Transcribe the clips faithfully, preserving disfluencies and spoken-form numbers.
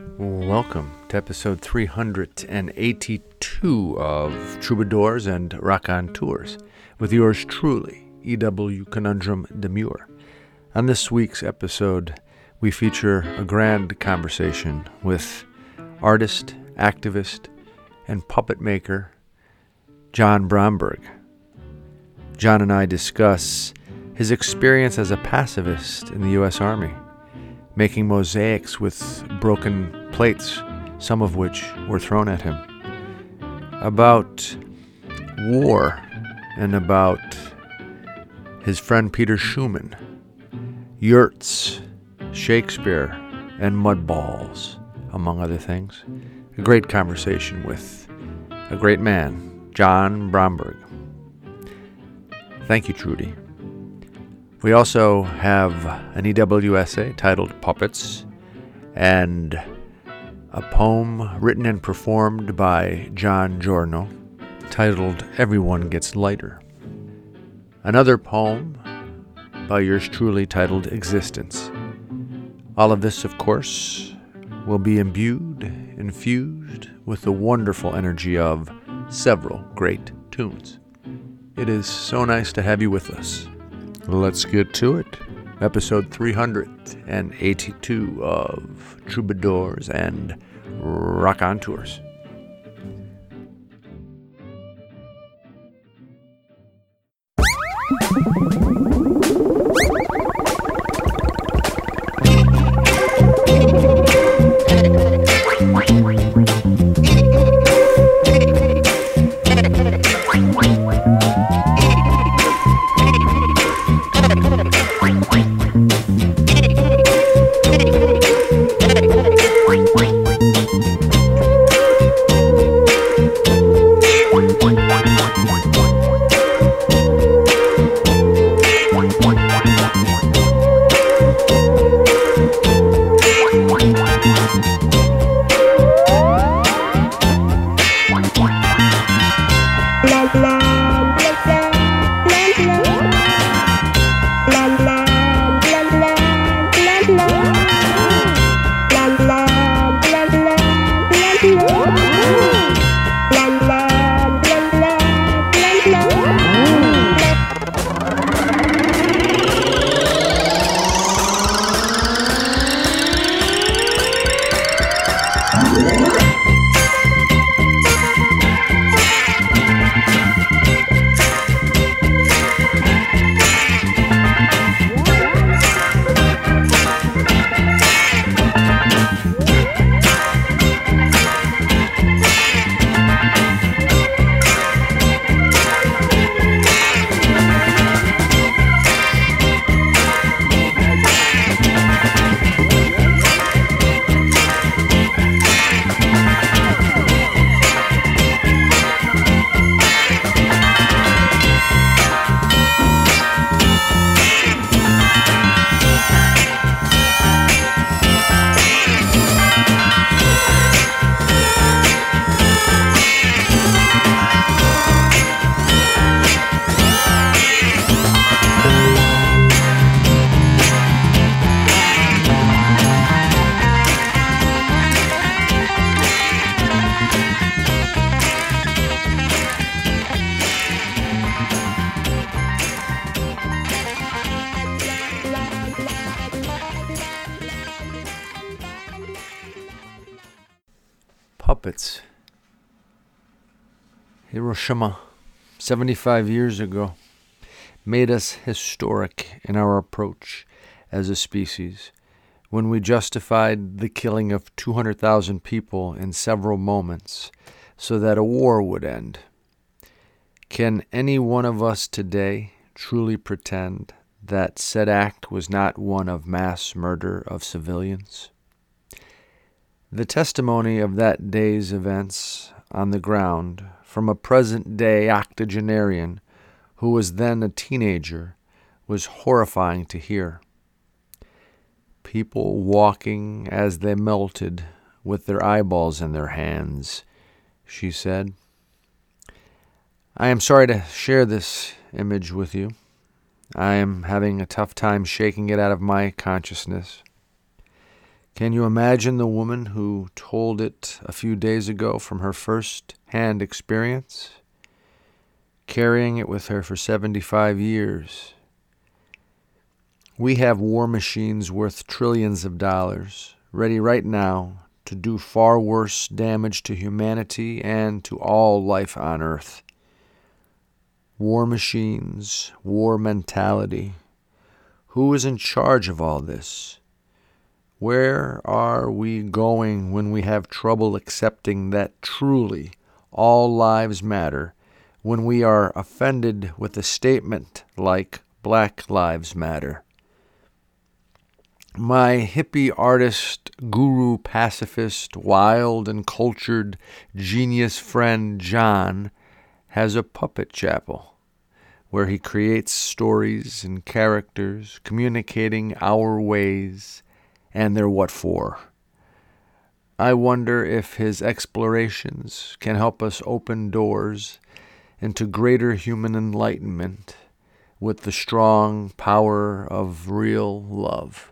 Welcome to episode three hundred eighty-two of Troubadours and Raconteurs with yours truly, E W Conundrum Demure. On this week's episode, we feature a grand conversation with artist, activist, and puppet maker John Bromberg. John and I discuss his experience as a pacifist in the U S Army, making mosaics with broken plates, some of which were thrown at him, about war, and about his friend Peter Schumann, yurts, Shakespeare, and mudballs, among other things. A great conversation with a great man, John Bromberg. Thank you, Trudy. We also have an E W essay titled Puppets and a poem written and performed by John Giorno titled Everyone Gets Lighter. Another poem by yours truly titled Existence. All of this, of course, will be imbued, infused with the wonderful energy of several great tunes. It is so nice to have you with us. Let's get to it. Episode three hundred eighty-two of Troubadours and Raconteurs. Puppets. Hiroshima, seventy-five years ago, made us historic in our approach as a species when we justified the killing of two hundred thousand people in several moments so that a war would end. Can any one of us today truly pretend that said act was not one of mass murder of civilians? The testimony of that day's events on the ground from a present-day octogenarian who was then a teenager was horrifying to hear. People walking as they melted with their eyeballs in their hands, she said. I am sorry to share this image with you. I am having a tough time shaking it out of my consciousness. Can you imagine the woman who told it a few days ago from her first-hand experience, carrying it with her for seventy-five years? We have war machines worth trillions of dollars, ready right now to do far worse damage to humanity and to all life on Earth. War machines, war mentality. Who is in charge of all this? Where are we going when we have trouble accepting that truly all lives matter, when we are offended with a statement like Black Lives Matter? My hippie artist, guru, pacifist, wild and cultured genius friend John has a puppet chapel where he creates stories and characters communicating our ways and their what for. I wonder if his explorations can help us open doors into greater human enlightenment with the strong power of real love.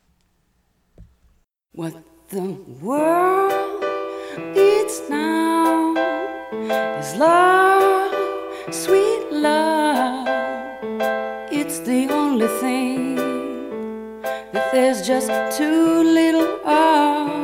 What the world needs now is love, sweet love. It's the only thing that there's just too little of.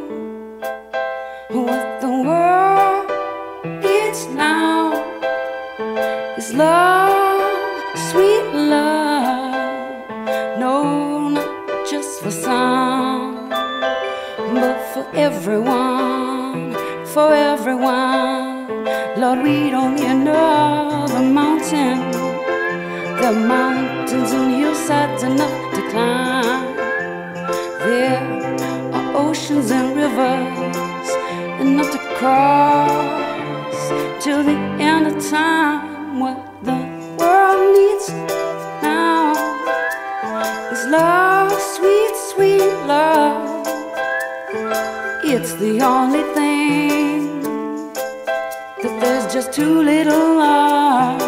What the world needs now is love, sweet love. No, not just for some, but for everyone, for everyone. Lord, we don't need another mountain. There are mountains and hillsides enough to climb. There are oceans and rivers enough to cross till the end of time. What the world needs now is love, sweet, sweet love. It's the only thing that there's just too little of.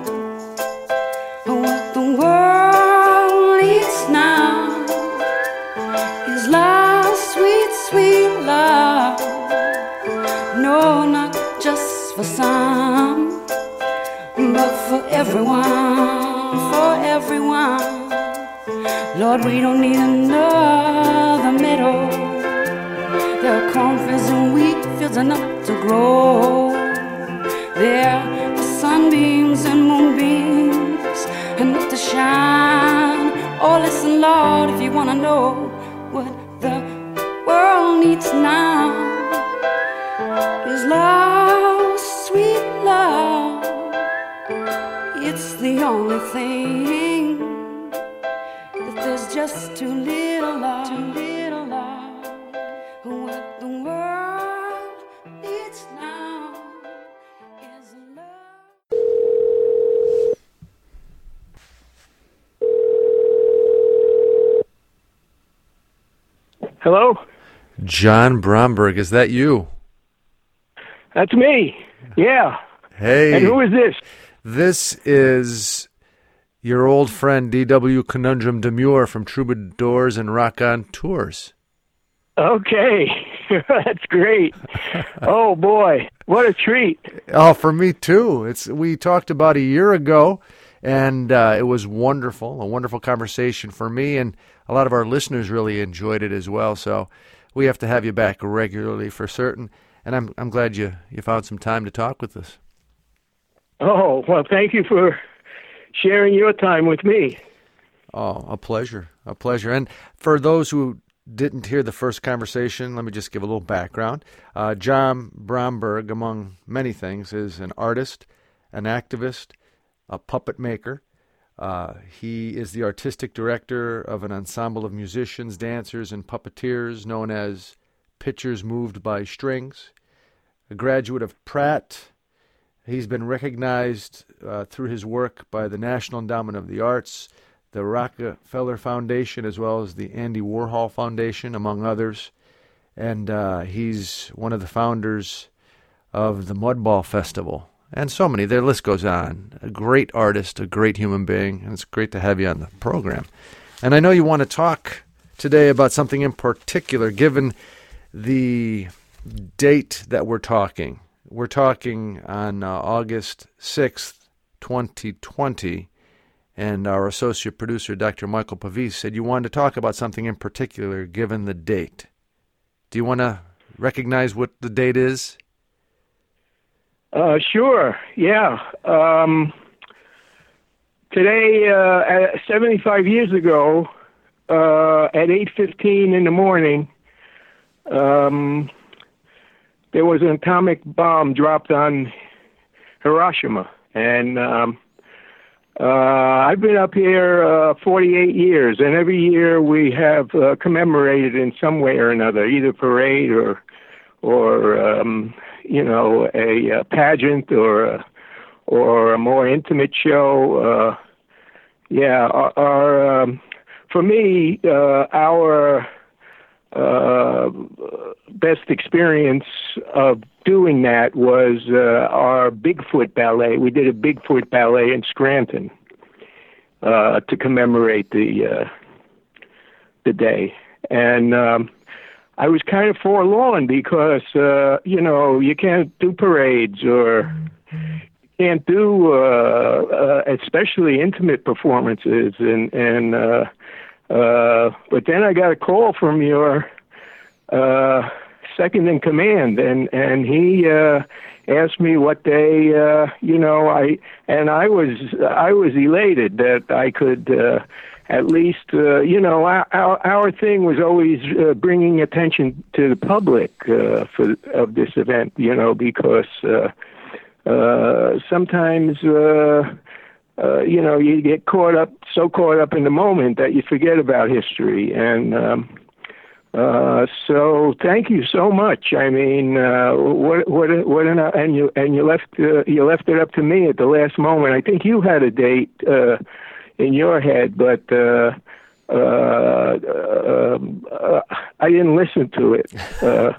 What the world needs now is love, sweet, sweet love. No, not just for some, but for everyone, for everyone. Lord, we don't need another meadow. There are cornfields and wheat fields enough to grow. There are sunbeams and moonbeams enough to shine. Oh, listen, Lord, if you want to know what the world needs now is love, sweet love. It's the only thing that there's just too little of, too little of. What the world needs now is love. Hello? John Bromberg, is that you? That's me. Yeah. Hey. And who is this? This is your old friend D W Conundrum Demure from Troubadours and Rock on Tours. Okay. That's great. Oh, boy. What a treat. Oh, for me, too. It's we talked about a year ago, and uh, it was wonderful, a wonderful conversation for me, and a lot of our listeners really enjoyed it as well. So we have to have you back regularly for certain, and I'm I'm glad you, you found some time to talk with us. Oh, well, thank you for sharing your time with me. Oh, a pleasure, a pleasure. And for those who didn't hear the first conversation, let me just give a little background. Uh, John Bromberg, among many things, is an artist, an activist, a puppet maker. Uh, he is the artistic director of an ensemble of musicians, dancers, and puppeteers known as Pictures Moved by Strings. A graduate of Pratt, he's been recognized uh, through his work by the National Endowment of the Arts, the Rockefeller Foundation, as well as the Andy Warhol Foundation, among others. And uh, he's one of the founders of the Mudball Festival. And so many. Their list goes on. A great artist, a great human being, and it's great to have you on the program. And I know you want to talk today about something in particular, given the date that we're talking. We're talking on uh, August sixth, twenty twenty, and our associate producer, Doctor Michael Pavis, said you wanted to talk about something in particular, given the date. Do you want to recognize what the date is? Uh, sure, yeah. Um, today, uh, seventy-five years ago, uh, at eight fifteen in the morning, um, there was an atomic bomb dropped on Hiroshima. And um, uh, I've been up here uh, forty-eight years, and every year we have uh, commemorated in some way or another, either parade or, or um, you know, a, a pageant or a, or a more intimate show. Uh, yeah, our, our um, for me, uh, our uh, best experience of doing that was uh, our Bigfoot ballet. We did a Bigfoot ballet in Scranton uh, to commemorate the uh, the day, and um, I was kind of forlorn because uh, you know you can't do parades or you can't do uh, uh, especially intimate performances, and and uh, uh, but then I got a call from your Uh, second in command, and and he uh, asked me what day. Uh, you know, I and I was I was elated that I could uh, at least. Uh, you know, our our thing was always uh, bringing attention to the public uh, for of this event. You know, because uh, uh, sometimes. Uh, Uh, you know, you get caught up, so caught up in the moment that you forget about history. And um, uh, so, thank you so much. I mean, uh, what, what, what, an, and you and you left uh, you left it up to me at the last moment. I think you had a date uh, in your head, but uh, uh, uh, uh, I didn't listen to it. Uh,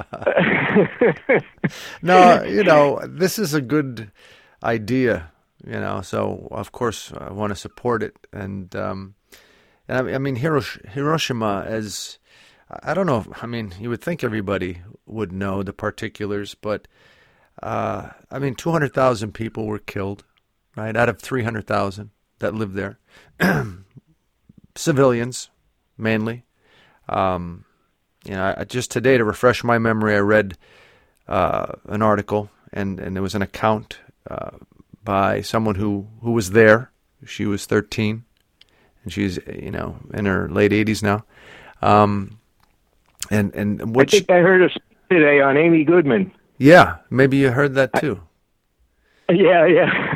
no, you know, this is a good idea. You know, so of course I want to support it, and um, and I, I mean Hirosh- Hiroshima, as I don't know. If, I mean, you would think everybody would know the particulars, but uh, I mean, two hundred thousand people were killed, right, out of three hundred thousand that lived there, civilians mainly. Um, you know, I, just today to refresh my memory, I read uh, an article, and and there was an account. Uh, by someone who, who was there. She was thirteen, and she's, you know, in her late eighties now. Um, and and which, I think I heard a speech today on Amy Goodman. Yeah, maybe you heard that too. I, yeah, yeah.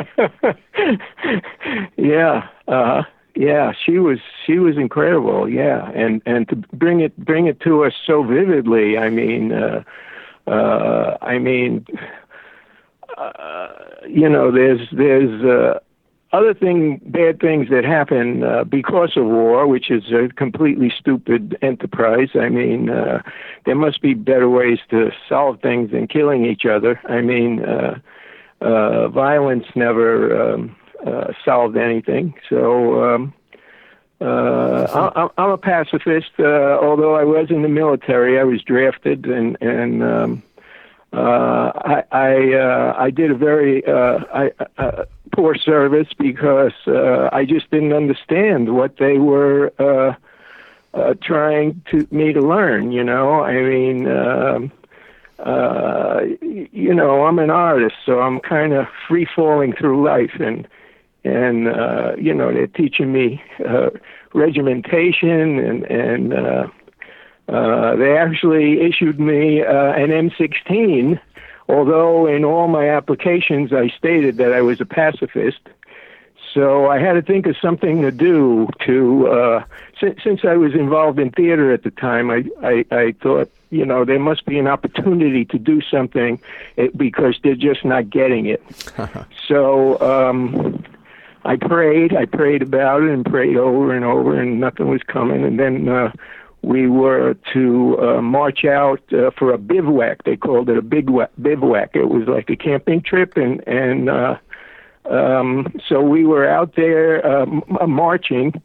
yeah, uh, yeah, she was she was incredible, yeah. And and to bring it bring it to us so vividly, I mean uh, uh, I mean Uh, you know, there's there's uh, other thing, bad things that happen uh, because of war, which is a completely stupid enterprise. I mean, uh, there must be better ways to solve things than killing each other. I mean, uh, uh, violence never um, uh, solved anything. So um, uh, I, I'm a pacifist. Uh, although I was in the military, I was drafted, and and um, Uh, I I, uh, I did a very uh, I, uh, poor service because uh, I just didn't understand what they were uh, uh, trying to me to learn. You know, I mean, um, uh, you know, I'm an artist, so I'm kind of free falling through life, and and uh, you know, they're teaching me uh, regimentation and and. Uh, Uh, they actually issued me uh, an M sixteen, although in all my applications I stated that I was a pacifist. So I had to think of something to do to, uh, since, since I was involved in theater at the time, I, I, I thought, you know, there must be an opportunity to do something because they're just not getting it. So um, I prayed, I prayed about it and prayed over and over, and nothing was coming. And then uh, we were to uh, march out uh, for a bivouac. They called it a big bivouac. It was like a camping trip, and and uh, um, so we were out there uh, m- marching,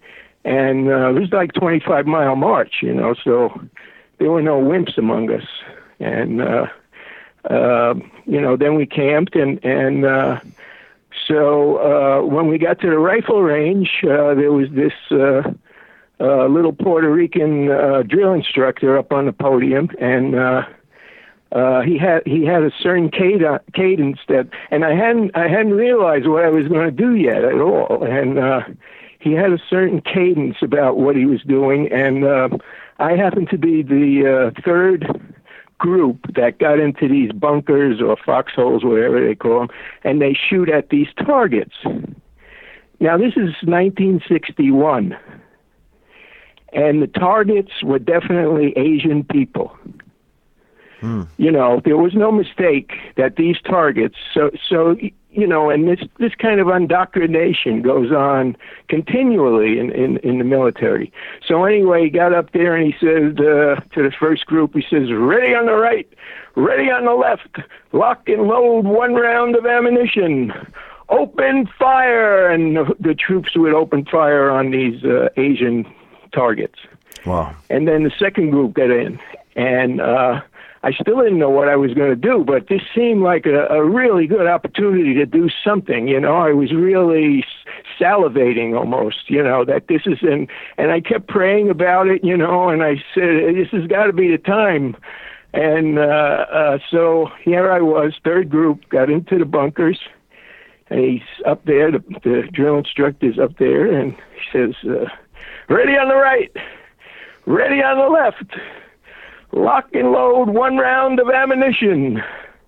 And uh, it was like twenty-five mile march, you know, so there were no wimps among us. And, uh, uh, you know, then we camped, and, and uh, so uh, when we got to the rifle range, uh, there was this uh, uh, little Puerto Rican uh, drill instructor up on the podium, and uh, uh, he had he had a certain cad- cadence that, and I hadn't I hadn't realized what I was going to do yet at all, and uh, he had a certain cadence about what he was doing, and uh, I happened to be the uh, third group that got into these bunkers or foxholes, whatever they call them, and they shoot at these targets. Now, this is nineteen sixty-one, and the targets were definitely Asian people. Hmm. You know, there was no mistake that these targets, so, so you know, and this, this kind of indoctrination goes on continually in, in, in the military. So anyway, he got up there and he said uh, to the first group, he says, ready on the right, ready on the left, lock and load one round of ammunition, open fire. And the, the troops would open fire on these uh, Asian targets. Wow. And then the second group got in, and uh, I still didn't know what I was going to do, but this seemed like a, a really good opportunity to do something. You know, I was really salivating almost, you know, that this is, and, and I kept praying about it, you know, and I said, this has got to be the time. And uh, uh, so here I was, third group, got into the bunkers, and he's up there, the, the drill instructor's up there, and he says, uh, ready on the right, ready on the left. Lock and load one round of ammunition.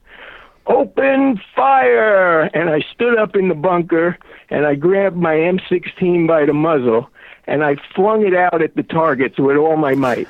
Open fire. And I stood up in the bunker, and I grabbed my M sixteen by the muzzle, and I flung it out at the targets with all my might.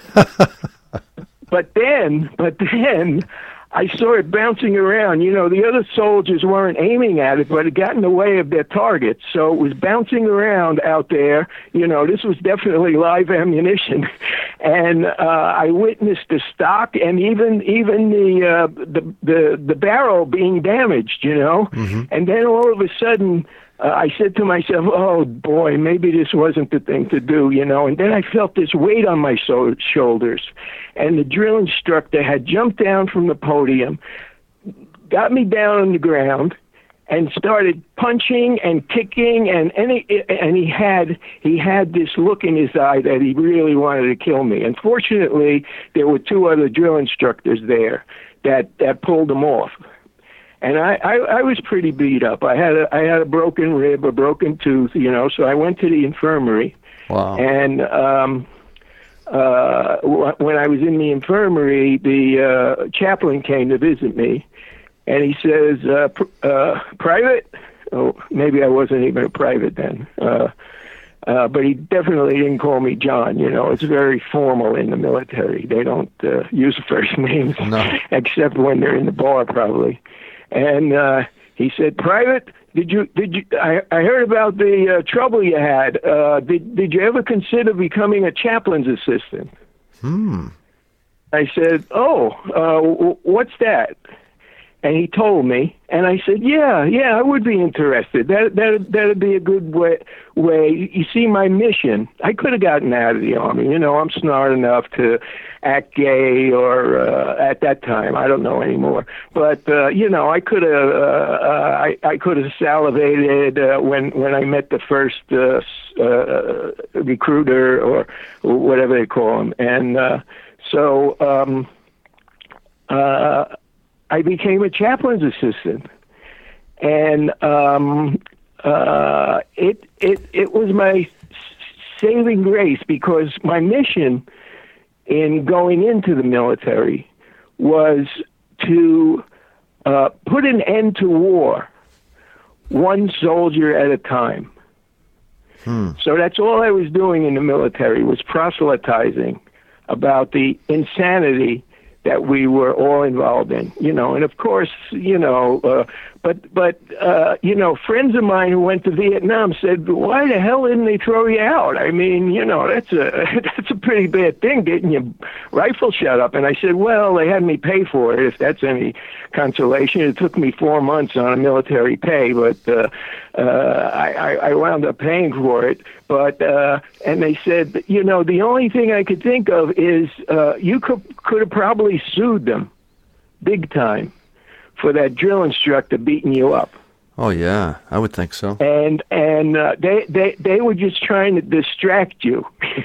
But then, but then, I saw it bouncing around. You know, the other soldiers weren't aiming at it, but it got in the way of their targets. So it was bouncing around out there. You know, this was definitely live ammunition. And uh, I witnessed the stock and even even the, uh, the the the barrel being damaged, you know. Mm-hmm. And then all of a sudden, uh, I said to myself, oh, boy, maybe this wasn't the thing to do, you know. And then I felt this weight on my so- shoulders. And the drill instructor had jumped down from the podium, got me down on the ground, and started punching and kicking, and and he, and he had he had this look in his eye that he really wanted to kill me. Unfortunately, there were two other drill instructors there that, that pulled him off. And I, I, I was pretty beat up. I had a I had a broken rib, a broken tooth, you know. So I went to the infirmary. Wow. And um, uh, w- when I was in the infirmary, the uh, chaplain came to visit me, and he says, uh, pr- uh, "Private." Oh, maybe I wasn't even a private then. Uh, uh, but he definitely didn't call me John. You know, it's very formal in the military. They don't uh, use first names, no. Except when they're in the bar, probably. And uh, he said, "Private, did you did you? I, I heard about the uh, trouble you had. Uh, did did you ever consider becoming a chaplain's assistant?" Hmm. I said, "Oh, uh, w- what's that?" And he told me, and I said, "Yeah, yeah, I would be interested. That that that'd be a good way. Way you see, my mission. I could have gotten out of the army. You know, I'm smart enough to act gay, or uh, at that time, I don't know anymore. But uh, you know, I could have. Uh, uh, I I could have salivated uh, when when I met the first uh, uh, recruiter or whatever they call him, and uh, so." Um, uh, I became a chaplain's assistant, and um, uh, it it it was my saving grace, because my mission in going into the military was to uh, put an end to war, one soldier at a time. Hmm. So that's all I was doing in the military, was proselytizing about the insanity that we were all involved in, you know. And of course, you know, uh, But, but uh, you know, friends of mine who went to Vietnam said, why the hell didn't they throw you out? I mean, you know, that's a that's a pretty bad thing, getting your rifle shot up. And I said, well, they had me pay for it, if that's any consolation. It took me four months on a military pay, but uh, uh, I, I wound up paying for it. But uh, and they said, you know, the only thing I could think of is uh, you could could have probably sued them big time for that drill instructor beating you up. Oh yeah, I would think so. And and uh, they they they were just trying to distract you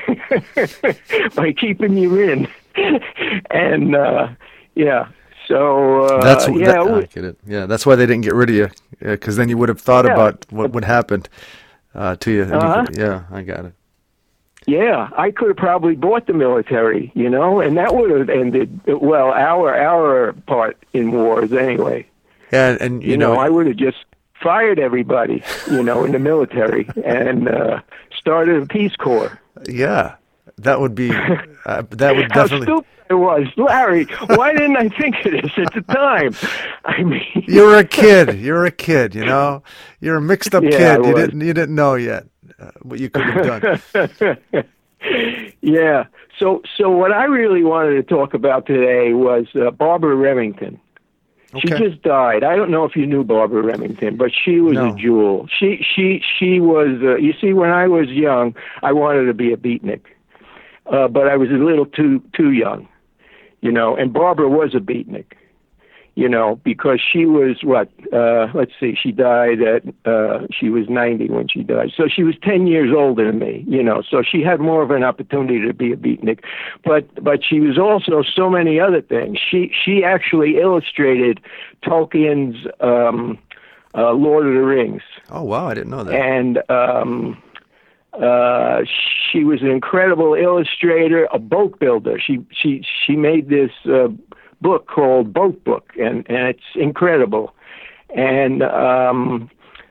by keeping you in. And uh, yeah, so uh, that's yeah, that, I get it. Yeah, that's why they didn't get rid of you, because then you would have thought yeah. about what would happen uh, to you. And uh-huh. you could, yeah, I got it. Yeah, I could have probably bought the military, you know, and that would have ended, well, our our part in wars anyway. Yeah, and you, you know, know, I would have just fired everybody, you know, in the military and uh, started a Peace Corps. Yeah, that would be, uh, that would How definitely. stupid it was, Larry. Why didn't I think of this at the time? I mean, you were a kid. You were a kid. You know, you're a mixed up Yeah, kid. I You was. didn't you didn't know yet uh, what you could have done. Yeah. So, so what I really wanted to talk about today was uh, Barbara Remington. She Okay. just died. I don't know if you knew Barbara Remington, but she was No. a jewel. She, she, she was. Uh, you see, when I was young, I wanted to be a beatnik, uh, but I was a little too too young, you know. And Barbara was a beatnik, you know, because she was what? Uh, let's see, she died at. Uh, she was ninety when she died, so she was ten years older than me, you know. So she had more of an opportunity to be a beatnik, but but she was also so many other things. She she actually illustrated Tolkien's um, uh, Lord of the Rings. Oh wow, I didn't know that. And um, uh, she was an incredible illustrator, a boat builder. She she she made this uh, book called Boat Book, and, and it's incredible. And um,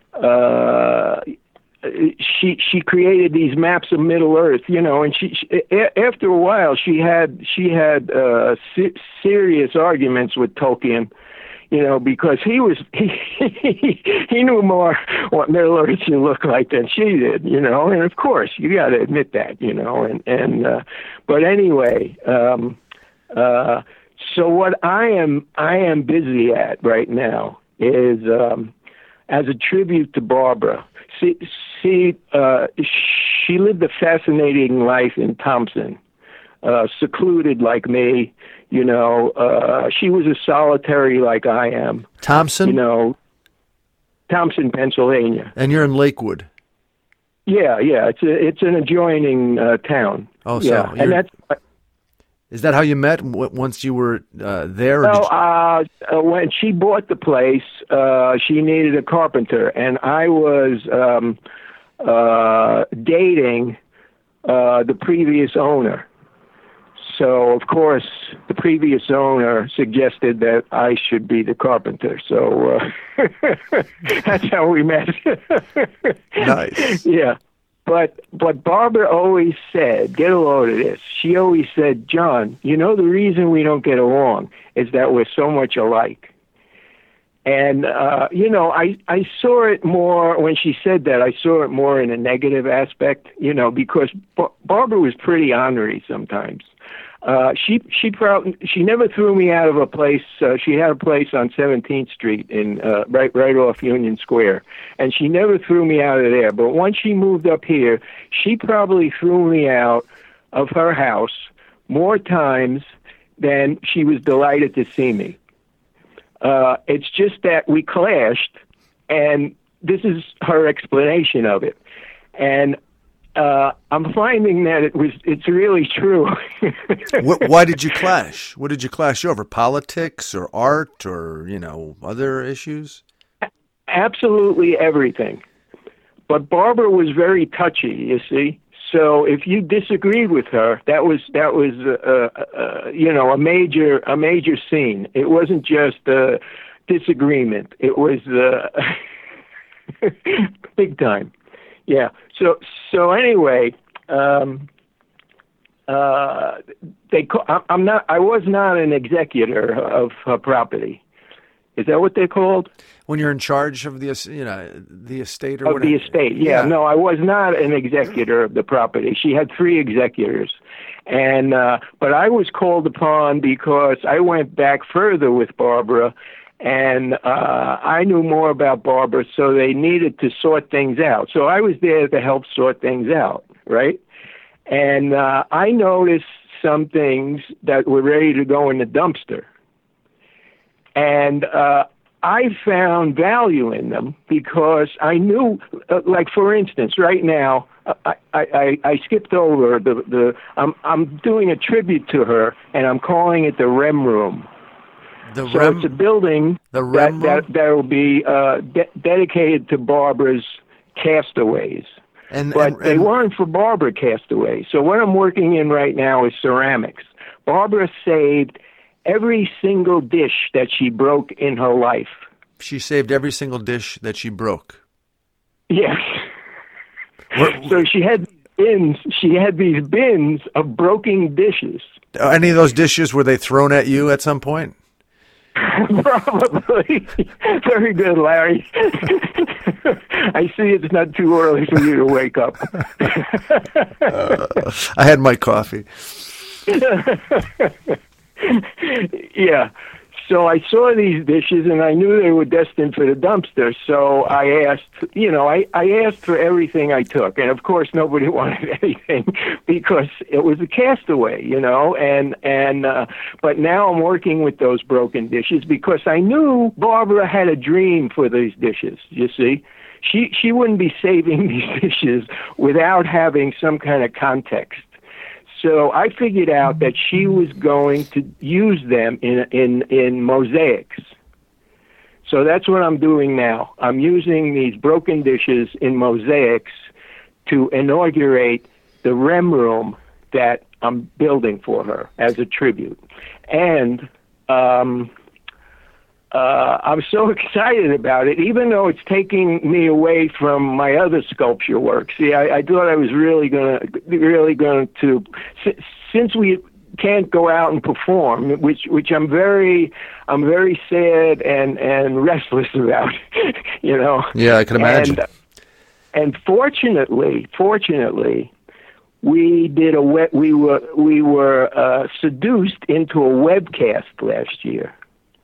uh, she she created these maps of Middle Earth, you know. And she, she a- after a while, she had she had uh, se- serious arguments with Tolkien. You know, because he was he he knew more what Middle Earth should look like than she did. You know, and of course you got to admit that. You know, and and uh, but anyway, um, uh, so what I am I am busy at right now is um, as a tribute to Barbara. See, see, uh, she lived a fascinating life in Thompson, uh, secluded like me. You know, uh, she was as solitary like I am. Thompson? You know, Thompson, Pennsylvania. And you're in Lakewood. Yeah, yeah. It's a, it's an adjoining uh, town. Oh, so yeah, you're- and that's Is that how you met w- once you were uh, there? Or well. did you- Uh, uh, when she bought the place, uh, she needed a carpenter, and I was um, uh, dating uh, the previous owner. So, of course, the previous owner suggested that I should be the carpenter. So uh, that's how we met. Nice. Yeah. But but Barbara always said, get a load of this. She always said, John, you know, the reason we don't get along is that we're so much alike. And, uh, you know, I, I saw it more, when she said that, I saw it more in a negative aspect, you know, because Bar- Barbara was pretty ornery sometimes. Uh, she she probably she never threw me out of a place. Uh, she had a place on seventeenth Street in uh, right right off Union Square, and she never threw me out of there. But once she moved up here, she probably threw me out of her house more times than she was delighted to see me. Uh, it's just that we clashed, and this is her explanation of it. And uh, I'm finding that it was it's really true. What, why did you clash? What did you clash over? Politics or art or, you know, other issues? Absolutely everything. But Barbara was very touchy, you see. So if you disagreed with her, that was that was uh, uh, you know a major a major scene. It wasn't just a disagreement. It was uh, big time. Yeah. So so anyway, um, uh, they. Call, I'm not. I was not an executor of her property. Is that what they're called? When you're in charge of the, es- you know, the estate or Of whatever. the estate, yeah. No, I was not an executor of the property. She had three executors. And uh, but I was called upon because I went back further with Barbara, and uh, I knew more about Barbara, so they needed to sort things out. So I was there to help sort things out, right? And uh, I noticed some things that were ready to go in the dumpster. And uh, I found value in them because I knew, uh, like for instance, right now, I, I, I skipped over the, the I'm, I'm doing a tribute to her, and I'm calling it the REM Room. The so Rem, it's a building the Rem that, that, that will be uh, de- dedicated to Barbara's castaways. and, But and, and, they weren't for Barbara castaways. So what I'm working in right now is ceramics. Barbara saved every single dish that she broke in her life. She saved every single dish that she broke. Yes. What, So she had bins. She had these bins of broken dishes. any of those dishes, were they thrown at you at some point? Probably. Very good, Larry. I see it's not too early for you to wake up. uh, I had my coffee. Yeah. So I saw these dishes, and I knew they were destined for the dumpster. So I asked, you know, I, I asked for everything I took. And, of course, nobody wanted anything because it was a castaway, you know. And, and uh, but now I'm working with those broken dishes because I knew Barbara had a dream for these dishes, you see. She, she wouldn't be saving these dishes without having some kind of context. So I figured out that she was going to use them in in in mosaics. So that's what I'm doing now. I'm using these broken dishes in mosaics to inaugurate the REM Room that I'm building for her as a tribute. And um, uh, I'm so excited about it, even though it's taking me away from my other sculpture work. See, I, I thought I was really going to, really going to, since we can't go out and perform, which which I'm very, I'm very sad and and restless about, you know. Yeah, I can imagine. And, and fortunately, fortunately, we did a we, we were we were uh, seduced into a webcast last year.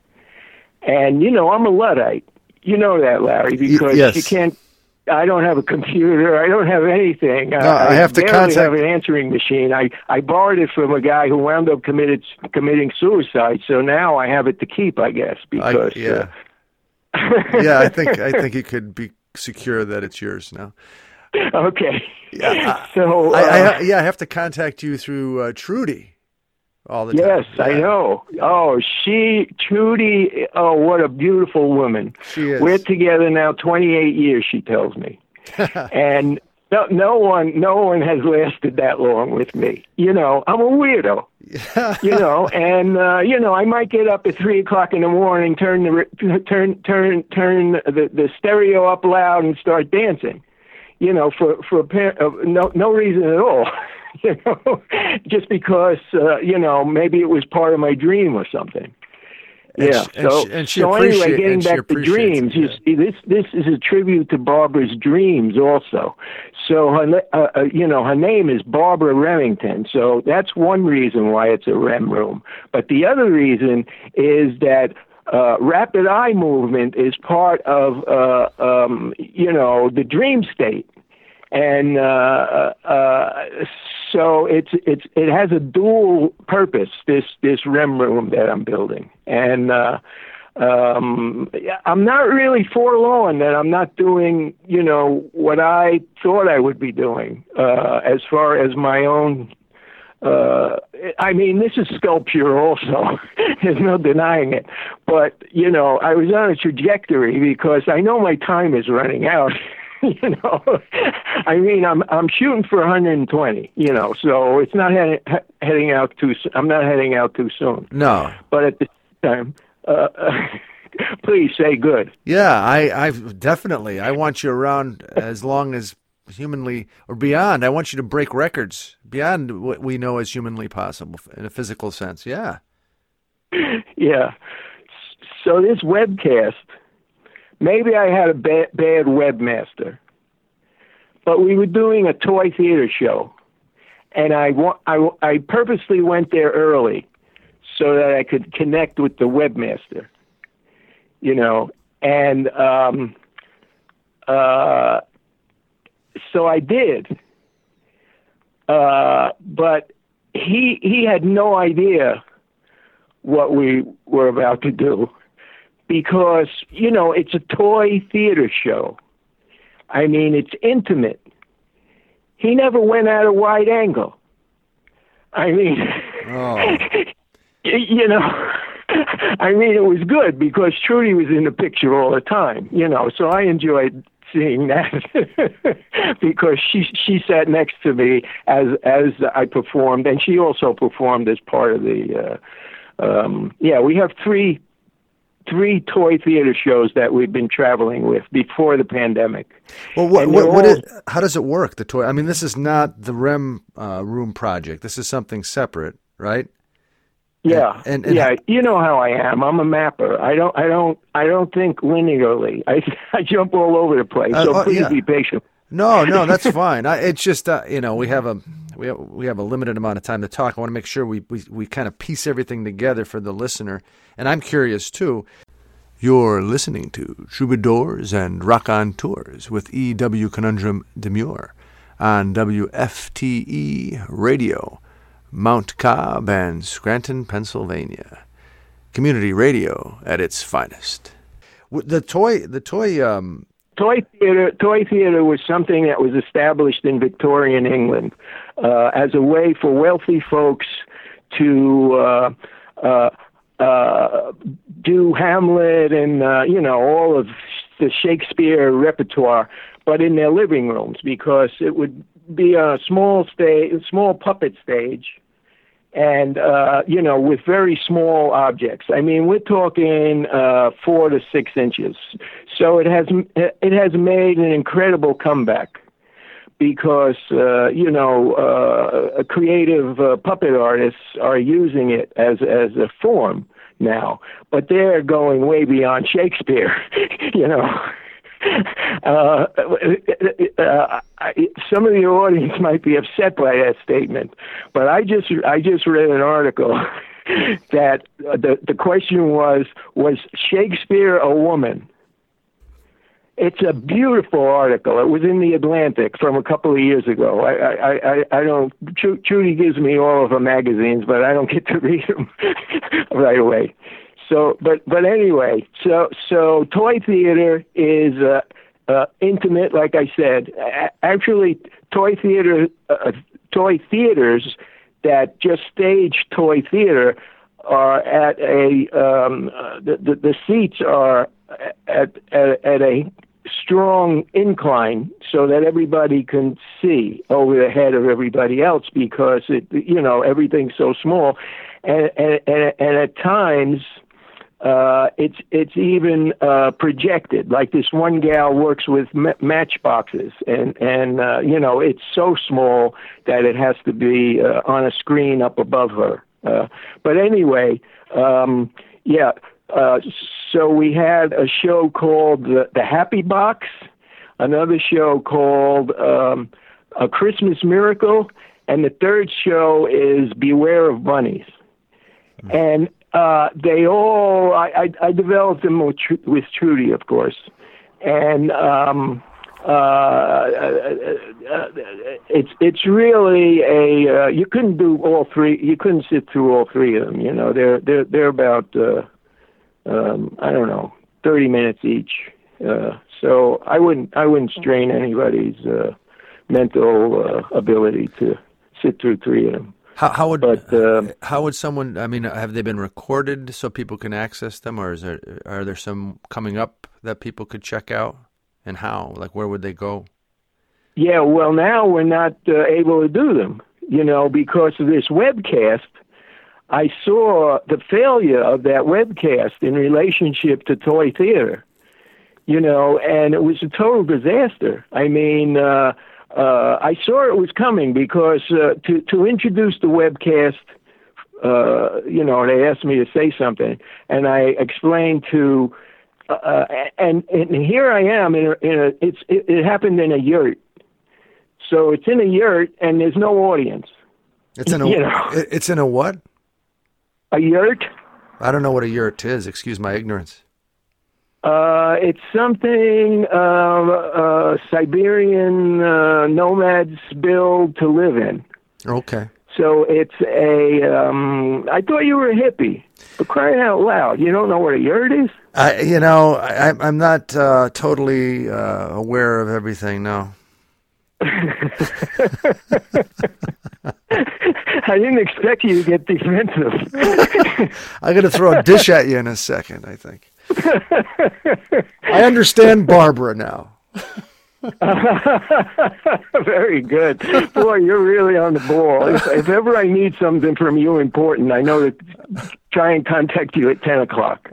And, you know, I'm a Luddite. You know that, Larry, because yes. you can't, I don't have a computer. I don't have anything. No, I, I have to barely contact. have an answering machine. I, I borrowed it from a guy who wound up committed committing suicide. So now I have it to keep, I guess, because. I, yeah. Uh, yeah, I think I think it could be secure that it's yours now. Okay. Yeah, so. I, Uh, I, yeah, I have to contact you through uh, Trudy all the time. Yes, Yeah. I know. Oh, she, Trudy, oh, what a beautiful woman. She is. We're together now twenty-eight years, she tells me. And no, no one, no one has lasted that long with me. You know, I'm a weirdo. You know, and uh, you know, I might get up at three o'clock in the morning, turn the turn turn turn the, the stereo up loud, and start dancing. You know, for for a par- uh, no no reason at all. You know, just because uh, you know, maybe it was part of my dream or something. And Yeah. she, and so, she, and she so anyway, appreciate- getting and she back to appreciates dreams, it, you yeah. see, this this is a tribute to Barbara's dreams, also. So her, na- uh, uh, you know, her name is Barbara Remington. So that's one reason why it's a REM room. But the other reason is that uh, rapid eye movement is part of, uh, um, you know, the dream state. And uh, uh, so it's it's it has a dual purpose. This this REM room that I'm building, and uh, um, I'm not really forlorn that I'm not doing, you know, what I thought I would be doing uh, as far as my own. Uh, I mean, this is sculpture also. There's no denying it. But you know, I was on a trajectory because I know my time is running out. You know, I mean, I'm I'm shooting for one hundred twenty. You know, so it's not heading heading out too. I'm not heading out too soon. No, but at the same time, uh, please say good. yeah, I, I definitely. I want you around as long as humanly or beyond. I want you to break records beyond what we know as humanly possible in a physical sense. Yeah. Yeah. so this webcast, maybe I had a bad, bad webmaster, but we were doing a toy theater show, and I, wa- I, I purposely went there early so that I could connect with the webmaster, you know, and um, uh, so I did, uh, but he he had no idea what we were about to do, because, you know, it's a toy theater show. I mean, it's intimate. He never went at a wide angle. I mean, Oh. you know, I mean, it was good because Trudy was in the picture all the time, you know, so I enjoyed seeing that because she she sat next to me as as I performed, and she also performed as part of the, uh, um, yeah, we have three three toy theater shows that we've been traveling with before the pandemic. Well, what, And what, they're what all- is, how does it work, the toy? I mean, this is not the R E M uh, Room project. This is something separate, right? Yeah, And- and- yeah. You know how I am. I'm a mapper. I don't, I don't, I don't think linearly. I, I jump all over the place. Uh, So oh, please yeah. be patient. No, no, that's fine. I, it's just uh, you know we have a we have, we have a limited amount of time to talk. I want to make sure we, we we kind of piece everything together for the listener, and I'm curious too. You're listening to Troubadours and Rock on Tours with E W Conundrum Demure on W F T E Radio, Mount Cobb and Scranton, Pennsylvania. Community radio at its finest. W- The toy, the toy. Um, Toy theater, toy theater was something that was established in Victorian England uh, as a way for wealthy folks to uh, uh, uh, do Hamlet and uh, you know all of the Shakespeare repertoire, but in their living rooms, because it would be a small stage, small puppet stage. And, uh, you know, with very small objects. I mean, we're talking uh, four to six inches. So it has it has made an incredible comeback because, uh, you know, uh, creative uh, puppet artists are using it as, as a form now. But they're going way beyond Shakespeare, you know. Uh, uh, I, some of the audience might be upset by that statement, but I just I just read an article that uh, the the question was was Shakespeare a woman? It's a beautiful article. It was in the Atlantic from a couple of years ago. I I I, I don't. Tr- Trudy gives me all of her magazines, but I don't get to read them right away. So, but but anyway, so so toy theater is uh, uh, intimate, like I said. A- actually, toy theater, uh, toy theaters that just stage toy theater are at a um, uh, the, the the seats are at, at at a strong incline so that everybody can see over the head of everybody else, because it you know everything's so small, and and and, and at times. Uh, it's it's even uh, projected. Like this one gal works with ma- matchboxes, and and uh, you know it's so small that it has to be uh, on a screen up above her. Uh, but anyway, um, yeah. Uh, so we had a show called the, the Happy Box, another show called um, A Christmas Miracle, and the third show is Beware of Bunnies. Mm-hmm. And Uh, they all, I, I, I developed them with, with Trudy, of course. And um, uh, uh, it's it's really a, uh, you couldn't do all three, you couldn't sit through all three of them, you know. They're, they're, they're about, uh, um, I don't know, thirty minutes each. Uh, so I wouldn't, I wouldn't strain anybody's uh, mental uh, ability to sit through three of them. How, how would But, um, how would someone? I mean, have they been recorded so people can access them, or is there are there some coming up that people could check out? And how? Like, where would they go? Yeah, well, now we're not uh, able to do them, you know, because of this webcast. I saw the failure of that webcast in relationship to toy theater, you know, and it was a total disaster. I mean. Uh, Uh, I saw it was coming because uh, to to introduce the webcast uh, you know, they asked me to say something, and I explained to, uh, and and here I am in a, in a it's it, it happened in a yurt, so it's in a yurt and there's no audience. It's in a you know? It's in a what? A yurt. I don't know what a yurt is. Excuse my ignorance. Uh, it's something uh, uh, Siberian uh, nomads build to live in. Okay. So it's a, um, I thought you were a hippie, but crying out loud, you don't know what a yurt is? I, you know, I, I'm not uh, totally uh, aware of everything, no. I didn't expect you to get defensive. I'm going to throw a dish at you in a second, I think. I understand Barbara now. Very good. Boy, you're really on the ball. If, if ever I need something from you important, I know to try and contact you at ten o'clock.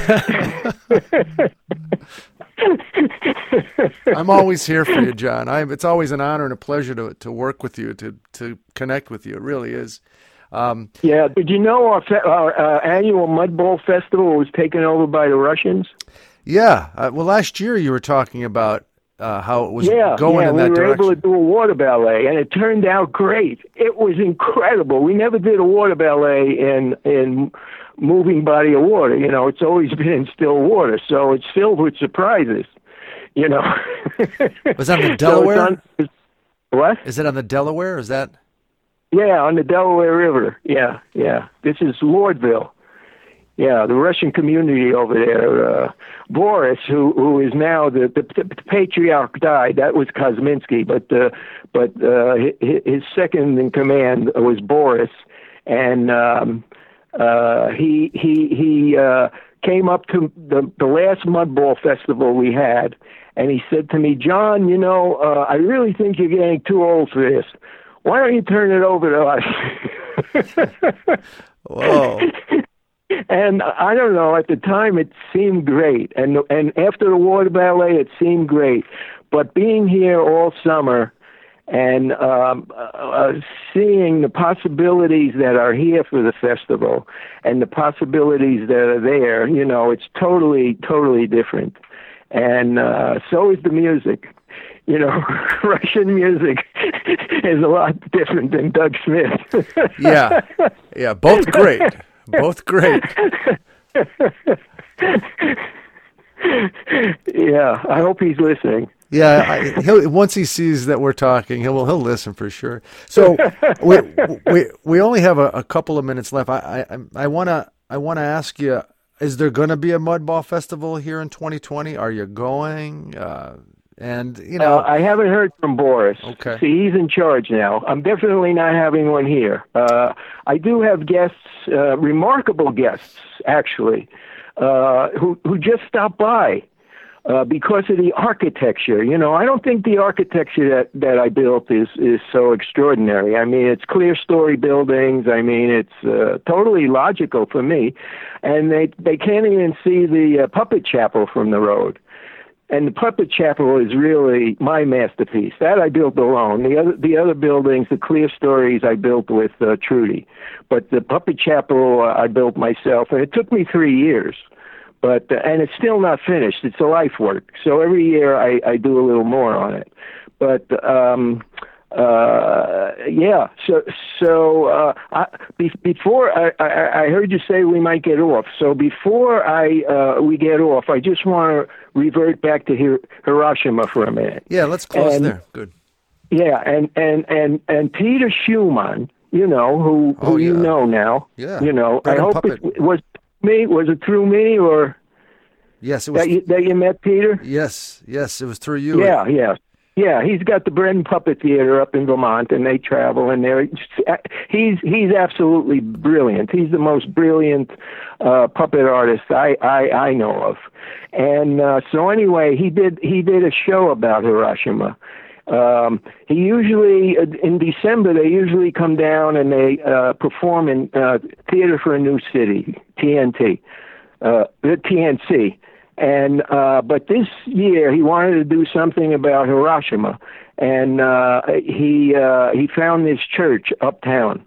I'm always here for you, John. I, it's always an honor and a pleasure to to work with you, to, to connect with you. It really is. Um, yeah. Did you know our, fe- our uh, annual Mud Ball Festival was taken over by the Russians? Yeah. Uh, well, last year you were talking about uh, how it was yeah, going yeah, in that we were direction. able to do a water ballet, and it turned out great. It was incredible. We never did a water ballet in in moving body of water. You know, it's always been in still water, so it's filled with surprises. You know. Was that the Delaware? So it's on, what? Is it on the Delaware? Is that? Yeah, on the Delaware River. Yeah, yeah. This is Lordville. Yeah, the Russian community over there. Uh, Boris, who who is now the, the the patriarch, died. That was Kosminski, but uh, but uh, his, his second in command was Boris, and um, uh, he he he uh, came up to the the last Mud Ball festival we had, and he said to me, "John, you know, uh, I really think you're getting too old for this. Why don't you turn it over to us?" Whoa. And I don't know, at the time it seemed great. And and after the water ballet, it seemed great. But being here all summer and um, uh, seeing the possibilities that are here for the festival and the possibilities that are there, you know, it's totally, totally different. And uh, so is the music. You know, Russian music is a lot different than Doug Smith. Yeah, yeah, both great. Both great. Yeah, I hope he's listening. Yeah, I, he'll, once he sees that we're talking, he'll he'll listen for sure. So we we we only have a, a couple of minutes left. I I I wanna I wanna ask you: is there going to be a Mud Ball Festival here in twenty twenty? Are you going? Uh, and you know, uh, I haven't heard from Boris. Okay, see, he's in charge now. I'm definitely not having one here. Uh, I do have guests, uh, remarkable guests actually, uh, who who just stopped by. Uh, because of the architecture, you know, I don't think the architecture that, that I built is, is so extraordinary. I mean, it's clear story buildings. I mean, it's uh, totally logical for me. And they, they can't even see the uh, puppet chapel from the road. And the puppet chapel is really my masterpiece. That I built alone. The other, the other buildings, the clear stories, I built with uh, Trudy. But the puppet chapel uh, I built myself, and it took me three years. But uh, and it's still not finished. It's a life work. So every year I, I do a little more on it. But um, uh, yeah. So so uh, I, be, before I, I, I heard you say we might get off. So before I uh, we get off, I just want to revert back to Hir- Hiroshima for a minute. Yeah, let's close and, there. Good. Yeah, and and and and Peter Schumann, you know who who oh, yeah. you know now. Yeah. You know, Bread I hope puppet. it was. Me? Was it through me or? Yes, it was. That you, that you met Peter? Yes, yes, it was through you. Yeah, yeah, yeah. He's got the Bread and Puppet Theater up in Vermont, and they travel, and they're he's he's absolutely brilliant. He's the most brilliant uh, puppet artist I, I I know of. And uh, so anyway, he did he did a show about Hiroshima. Um, he usually, in December, they usually come down and they uh, perform in uh, Theater for a New City, T N T, uh, the T N C. And uh, but this year he wanted to do something about Hiroshima, and uh, he uh, he found this church uptown,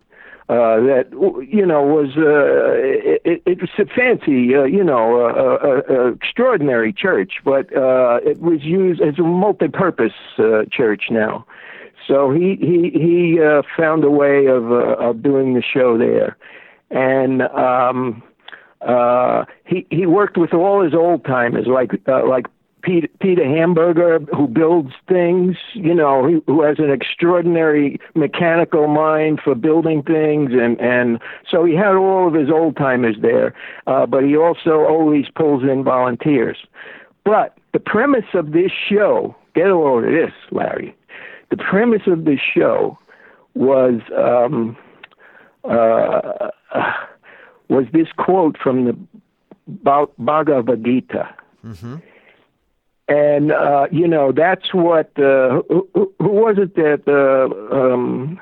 uh, that you know was uh, it, it, it was a fancy, uh, you know, uh, uh, uh, extraordinary church, but uh, it was used as a multi-purpose uh, church now. So he he he uh, found a way of uh, of doing the show there, and um, uh, he he worked with all his old timers like uh, like Peter, Peter Hamburger, who builds things, you know, who, who has an extraordinary mechanical mind for building things, and and so he had all of his old timers there, uh, but he also always pulls in volunteers. But the premise of this show, get a load of this, Larry. The premise of this show was um, uh, was this quote from the Bhagavad Gita, mm-hmm. and uh, you know that's what uh, who, who was it that uh, um,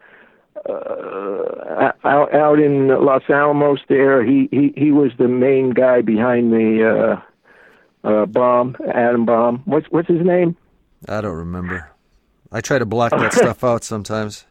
uh, out, out in Los Alamos there? He, he he was the main guy behind the uh, uh, bomb, atom bomb. What's what's his name? I don't remember. I try to block that stuff out sometimes.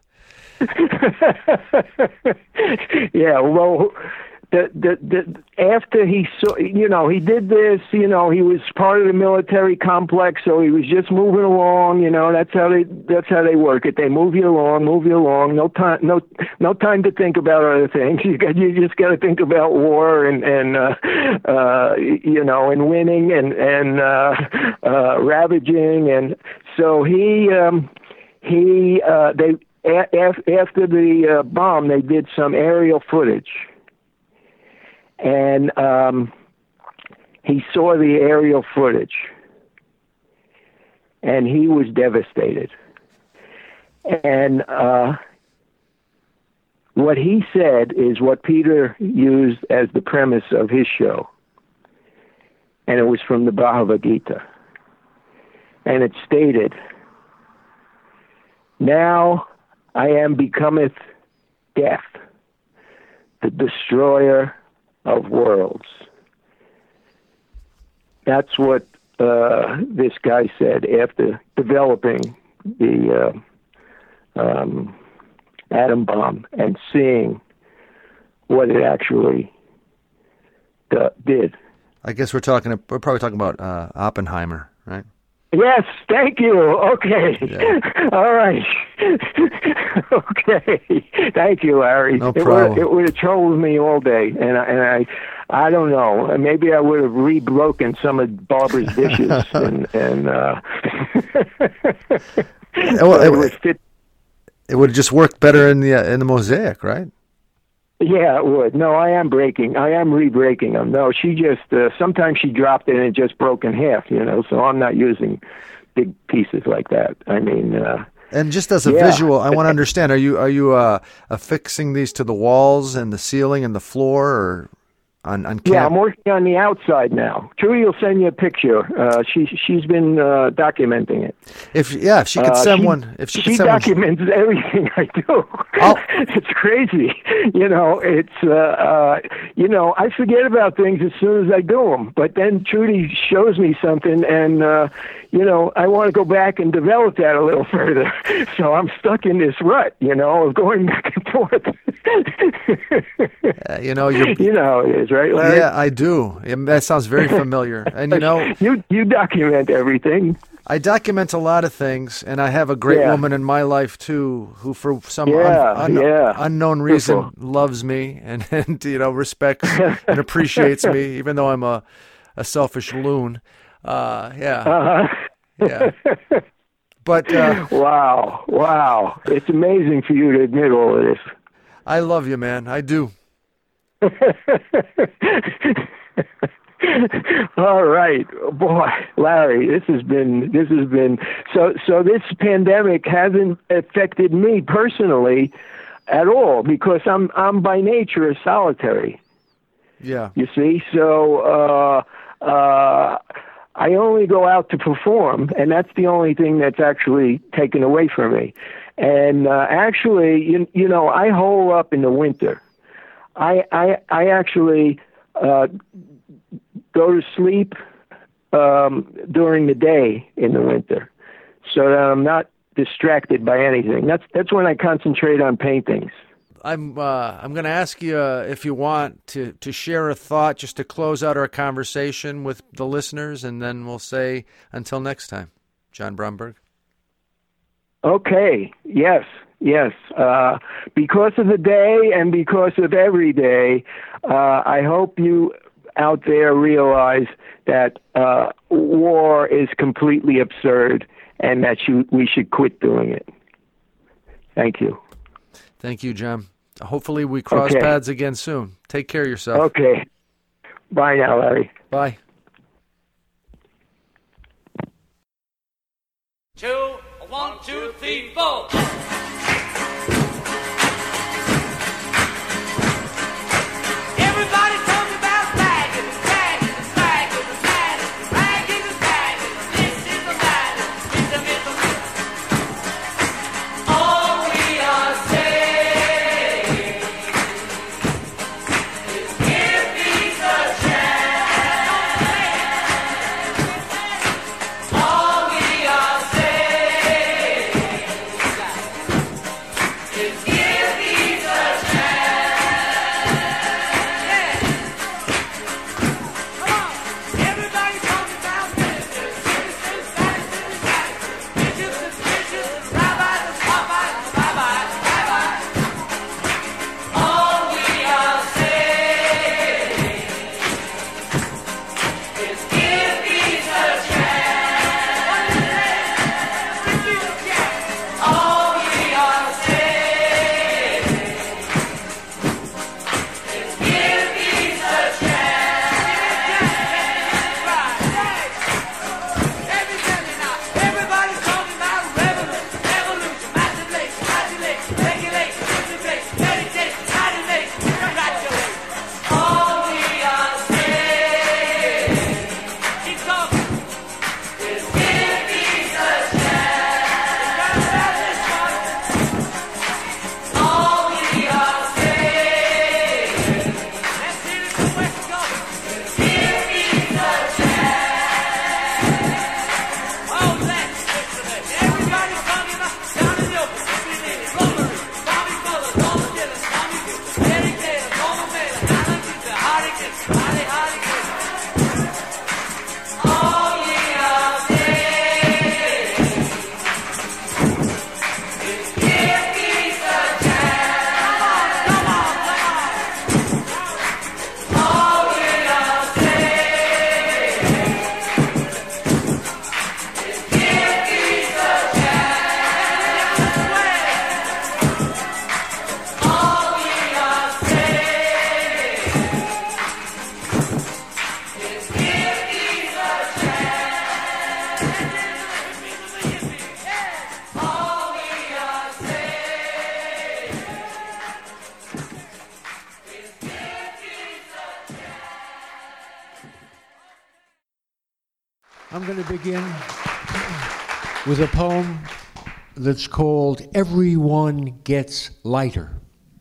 Yeah, well, the, the the after he saw, you know, he did this, you know, he was part of the military complex, so he was just moving along, you know. That's how they that's how they work it. They move you along, move you along. No time, no no time to think about other things. You got you just got to think about war and and uh, uh, you know, and winning and and uh, uh, ravaging, and so he um, he uh, they. After the uh, bomb, they did some aerial footage, and um, he saw the aerial footage, and he was devastated. And uh, what he said is what Peter used as the premise of his show, and it was from the Bhagavad Gita, and it stated, "Now I am becometh death, the destroyer of worlds." That's what uh, this guy said after developing the uh, um, atom bomb and seeing what it actually uh, did. I guess we're talking. We're probably talking about uh, Oppenheimer, right? Yes, thank you. Okay. Yeah. All right. Okay. Thank you, Larry. No it problem. Would, it would have troubled me all day, and I, and I, I don't know. Maybe I would have re-broken some of Barbara's dishes, and and uh, well, it, it would fit. It would have just worked better in the uh, in the mosaic, right? Yeah, it would. No, I am breaking. I am re-breaking them. No, she just, uh, sometimes she dropped it and it just broke in half, you know, so I'm not using big pieces like that. I mean... Uh, and just as a yeah. visual, I want to understand, are you are you uh, affixing these to the walls and the ceiling and the floor, or on, on camp? Yeah, I'm working on the outside now. Trudy will send you a picture. Uh, she, she's been uh, documenting it. If Yeah, if she could uh, send she, one. If She, she could send documents one. everything I do. Oh. It's crazy. You know, it's, uh, uh, you know, I forget about things as soon as I do them. But then Trudy shows me something, and, uh, you know, I want to go back and develop that a little further. So I'm stuck in this rut, you know, of going back and forth. uh, you know, you're, you know how it is, right, Larry? Yeah, I do. It, that sounds very familiar. And, you know... you you document everything. I document a lot of things, and I have a great yeah. woman in my life, too, who for some yeah, un, un, yeah. unknown reason Beautiful. loves me and, and, you know, respects and appreciates me, even though I'm a, a selfish loon. Uh, yeah. Uh-huh. Yeah. But... Uh, wow, wow. It's amazing for you to admit all of this. I love you, man. I do. All right, boy, Larry, this has been this has been so so this pandemic hasn't affected me personally at all, because I'm I'm by nature a solitary. Yeah. You see, so uh, uh, I only go out to perform, and that's the only thing that's actually taken away from me. And uh, actually, you you know, I hole up in the winter. I I I actually. Uh, go to sleep um, during the day in the winter, so that I'm not distracted by anything. That's that's when I concentrate on paintings. I'm uh, I'm going to ask you uh, if you want to, to share a thought just to close out our conversation with the listeners, and then we'll say until next time. John Bromberg. Okay. Yes. Yes. Uh, because of the day and because of every day, uh, I hope you out there realize that uh, war is completely absurd and that you, we should quit doing it. Thank you. Thank you, John. Hopefully we cross okay. paths again soon. Take care of yourself. Okay. Bye now, Larry. Bye. Two, one, two, three, four. Everybody talking about bagging, bagging, bagging, bagging, bagging, bagging. This is the bagging, it's a middle. All we are saying is give peace a chance. All we are saying is give peace a chance. Come on, everybody talking about ministers, ministers, pastors, pastors, bishops and bishops, rabbis and rabbis, rabbis, rabbis. All we are saying is give peace a chance. Give peace a chance. All we are saying is give peace a chance. Everybody's talking about revolution, revolution, masturbation, adulation, regulation, integration, meditation, animation, congratulations. All we are saying, keep talking, is give peace a chance. All we are saying, let's hear it from West Coast, give peace a chance. Oh, let's listen to this. Everybody's talking about down in the open, Jimmy Lee, Romery, Bobby Fuller, Paul Dylan, Tommy Good, Eric Taylor, Paul Miller, Alan Cooper, Hardy Gibson, Hardy, Hardy Gibson. All we are saying is give peace a chance. Come on, come on, come on. All we are saying is give peace a chance. All we are saying is give peace a chance. All we are saying is give peace a I'm going to begin with a poem that's called Everyone Gets Lighter.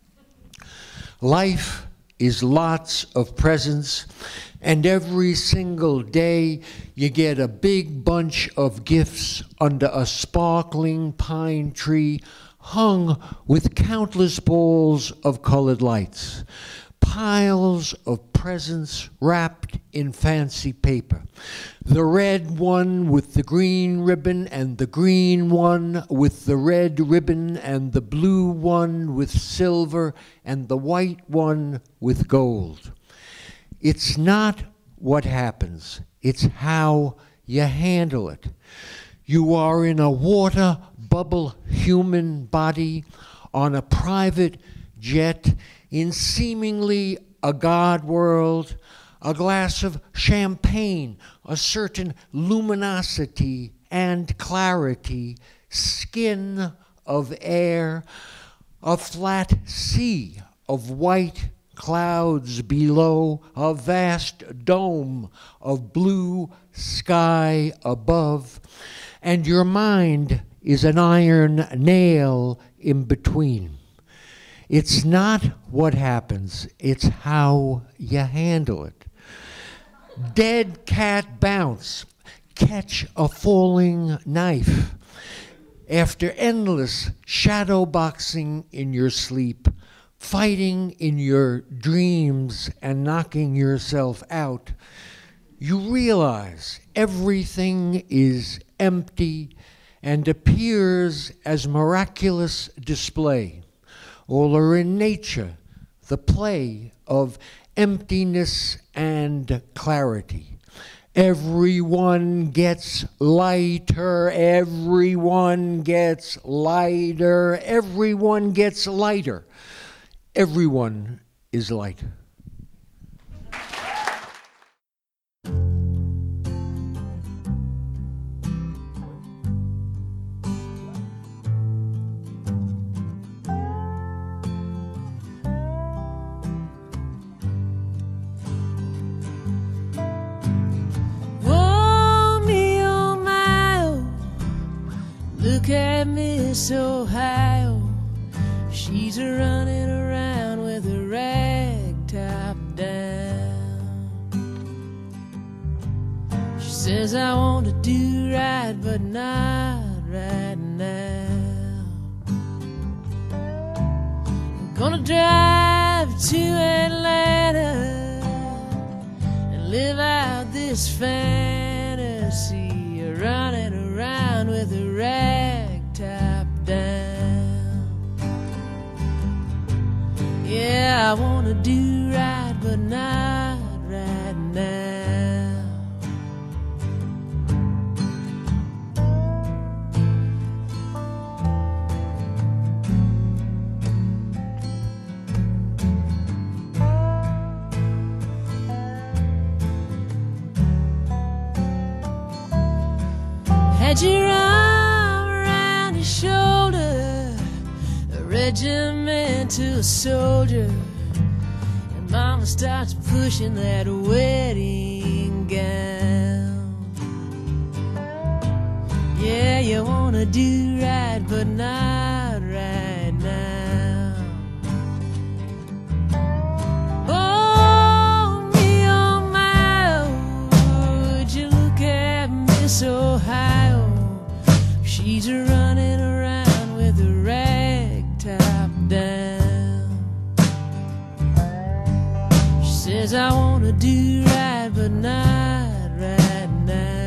Life is lots of presents, and every single day you get a big bunch of gifts under a sparkling pine tree hung with countless balls of colored lights. Piles of presents wrapped in fancy paper. The red one with the green ribbon, and the green one with the red ribbon, and the blue one with silver, and the white one with gold. It's not what happens, it's how you handle it. You are in a water bubble human body on a private jet in seemingly a God world, a glass of champagne, a certain luminosity and clarity, skin of air, a flat sea of white clouds below, a vast dome of blue sky above, and your mind is an iron nail in between. It's not what happens, it's how you handle it. Dead cat bounce, catch a falling knife. After endless shadow boxing in your sleep, fighting in your dreams and knocking yourself out, you realize everything is empty and appears as miraculous display. All are in nature, the play of emptiness and clarity. Everyone gets lighter, everyone gets lighter, everyone gets lighter. Everyone is light. Look at Miss Ohio, she's a running around with a rag top down. She says, I want to do right, but not right now. I'm gonna drive to Atlanta and live out this fantasy of running around with a rag top down. Yeah, I wanna do right, but not right now. Had your arm around your shoulder, a regimental soldier, and Mama starts pushing that wedding gown. Yeah, you wanna do right, but not right now. Oh, me, oh my, oh, would you look at Miss Ohio? She's running around with a rag top down. She says, I wanna do right, but not right now.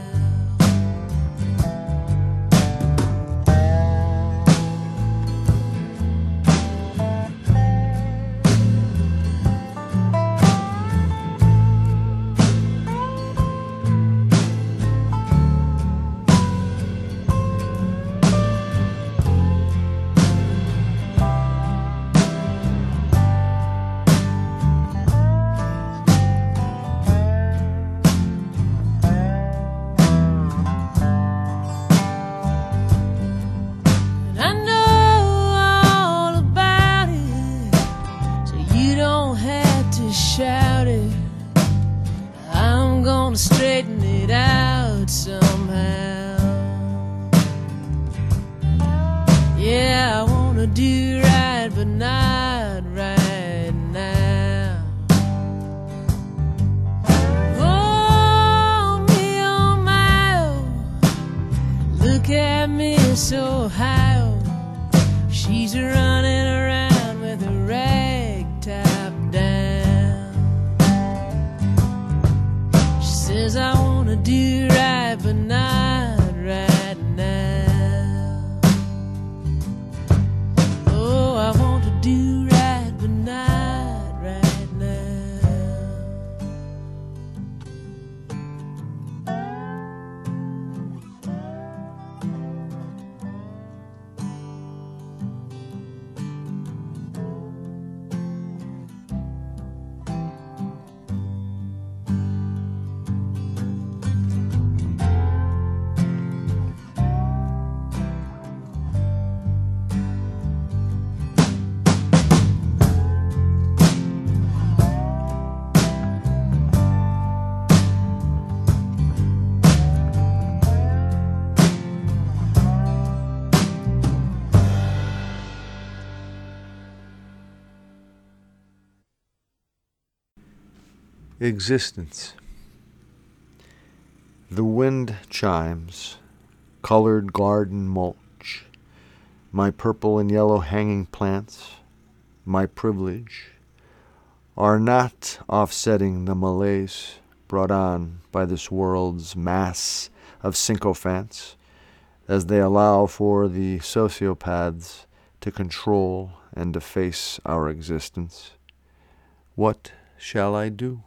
Shout it, I'm gonna straighten it out somehow. Yeah, I wanna do right, but not right now. Oh, me, oh my, oh, look at Miss Ohio, she's running around with a rag top down. Says I wanna do right, but not right now. Oh, I want to do right, but not right now. Existence. The wind chimes, colored garden mulch, my purple and yellow hanging plants, my privilege, are not offsetting the malaise brought on by this world's mass of sycophants, as they allow for the sociopaths to control and deface our existence. What shall I do?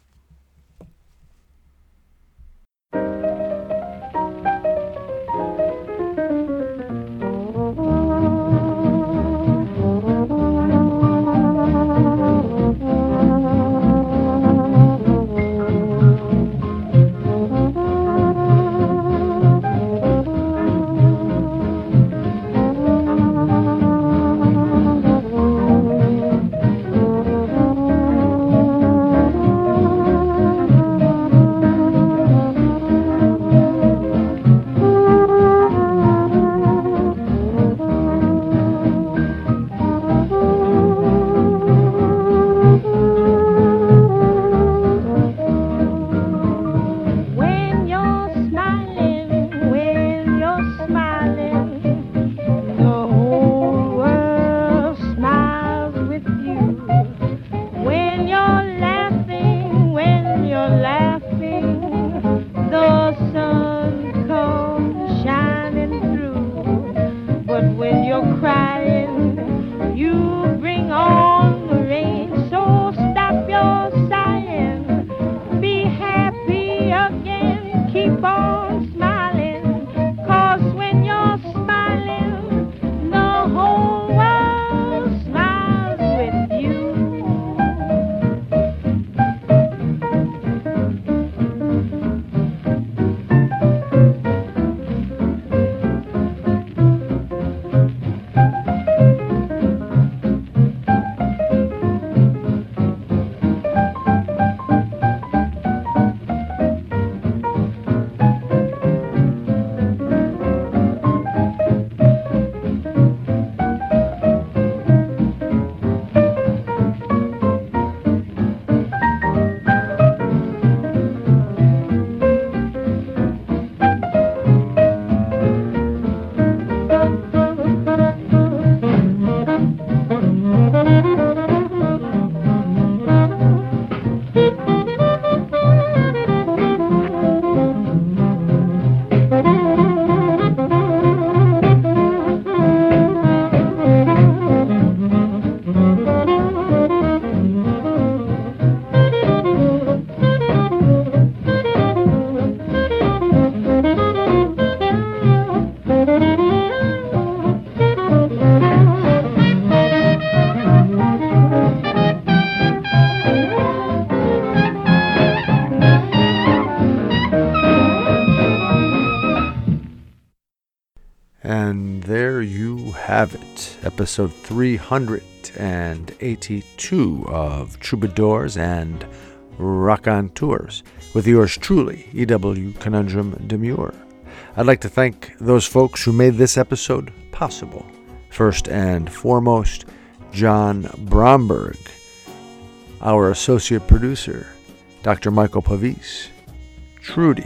And there you have it, episode three hundred eighty-two of Troubadours and Raconteurs, with yours truly, E W Conundrum Demure. I'd like to thank those folks who made this episode possible. First and foremost, John Bromberg, our associate producer, Doctor Michael Pavis, Trudy,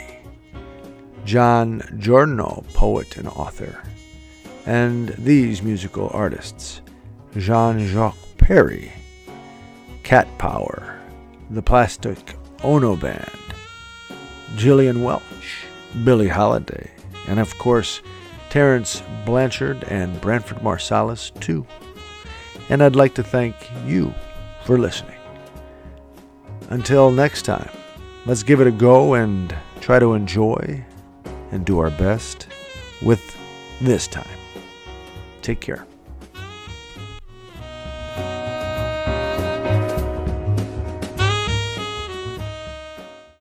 John Giordano, poet and author, and these musical artists: Jean-Jacques Perry, Cat Power, the Plastic Ono Band, Gillian Welch, Billie Holiday, and of course Terence Blanchard and Branford Marsalis too. And I'd like to thank you for listening. Until next time, let's give it a go and try to enjoy and do our best with this time. Take care.